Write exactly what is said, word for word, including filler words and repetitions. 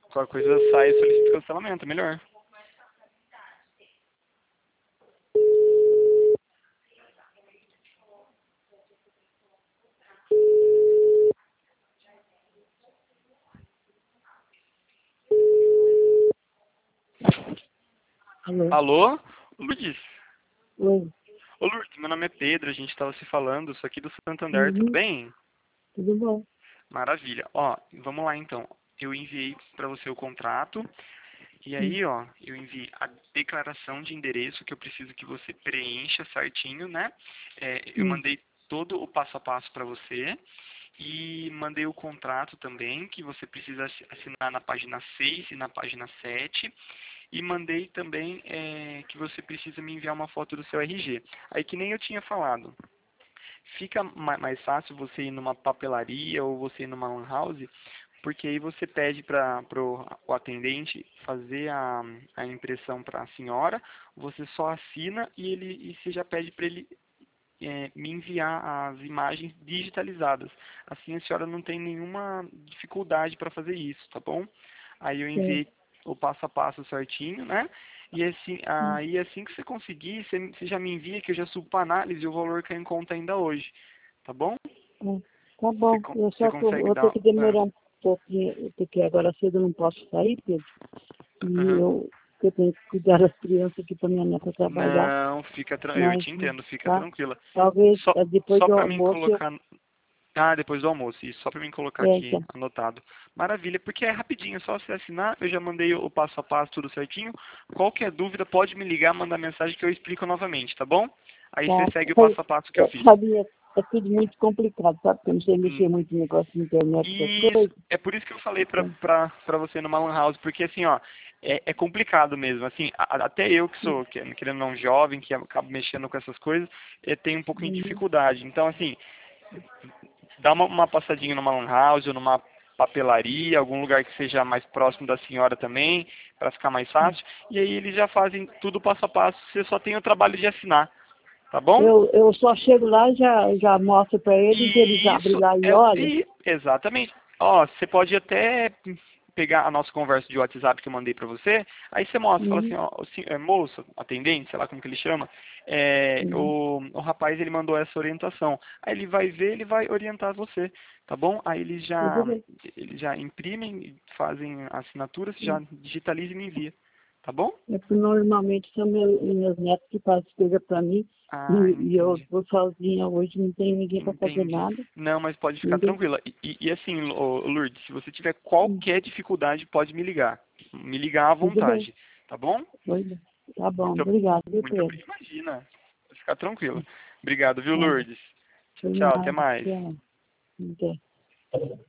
Qualquer coisa sai e solicita cancelamento, é melhor. Alô? Alô? Lourdes? Oi. Ô Lourdes, meu nome é Pedro, a gente estava se falando, sou aqui do Santander, tudo Uhum. bem? Tudo bom? Maravilha. Ó, vamos lá então. Eu enviei para você o contrato e Sim. aí, ó, eu enviei a declaração de endereço que eu preciso que você preencha certinho, né? É, eu Sim. mandei todo o passo a passo para você e mandei o contrato também, que você precisa assi- assinar na página seis e na página sete. E mandei também é, que você precisa me enviar uma foto do seu R G. Aí que nem eu tinha falado. Fica ma- mais fácil você ir numa papelaria ou você ir numa lan house, porque aí você pede para o atendente fazer a, a impressão para a senhora, você só assina e ele e você já pede para ele é, me enviar as imagens digitalizadas. Assim a senhora não tem nenhuma dificuldade para fazer isso, tá bom? Aí eu Sim. enviei o passo a passo certinho, né? E assim, Sim. aí assim que você conseguir, você, você já me envia que eu já subo para análise e o valor cai em conta ainda hoje, tá bom? É. Tá Você, bom. con- Eu você só que eu consegue vou ter dar... que ah, demorar um pouquinho, porque agora cedo eu não posso sair, Pedro. E aham. eu, eu tenho que cuidar das crianças aqui para minha neta trabalhar. Não, fica tra... eu Mas, te entendo, fica tá? tranquila. Talvez Só, eh, depois só do para mim almoço eu... colocar... Ah, depois do almoço, isso, só para mim colocar É, aqui então. anotado. Maravilha, porque é rapidinho, é só você assinar, eu já mandei o passo a passo, tudo certinho. Qualquer dúvida, pode me ligar, mandar mensagem que eu explico novamente, tá bom? Aí você Tá? segue o Foi- passo a passo que eu é, fiz. Sabia, é tudo muito complicado, sabe? Porque eu não sei Hum, mexer muito no negócio de internet, essas Isso, coisas. é por isso que eu falei pra, Então, pra, pra você numa lan house, porque assim, ó, é, é complicado mesmo, assim, a- a- até eu que sou, que, querendo ou não, jovem, que acabo mexendo com essas coisas, eu tenho um pouco de uhum. dificuldade. Então, assim, dá uma, uma passadinha numa lan house ou numa papelaria, algum lugar que seja mais próximo da senhora também, para ficar mais fácil. E aí eles já fazem tudo passo a passo, você só tem o trabalho de assinar, tá bom? Eu, eu só chego lá e já, já mostro para eles, eles E abrem isso lá e é olham. e- exatamente. Ó, você pode até pegar a nossa conversa de WhatsApp que eu mandei pra você, aí você mostra, fala assim, Uhum, ó, o sen- é, moço, atendente, sei lá como que ele chama, é, uhum, o, o rapaz ele mandou essa orientação. Aí ele vai ver, ele vai orientar você, tá bom? Aí eles tudo já, bem. eles já imprimem, fazem a assinatura, você já Uhum. digitaliza e me envia, tá bom? É porque normalmente são meu, meus netos que fazem coisa para mim e, Ah, e eu entendi. estou sozinha hoje, não tenho ninguém para fazer Entendi. nada. Não, mas pode ficar Ninguém. tranquila. E, e- e assim, ô, Lourdes, se você tiver Hum, qualquer dificuldade, pode me ligar. Me ligar à Tudo bem. vontade, tá bom? Pois é. Tá bom, Muito, obrigado, viu, muito Pedro? obrigado. Imagina. Pode ficar tranquila. Obrigado, viu, Tá. Lourdes? Tchau, Por tchau. Até nada. mais. Tchau. Até.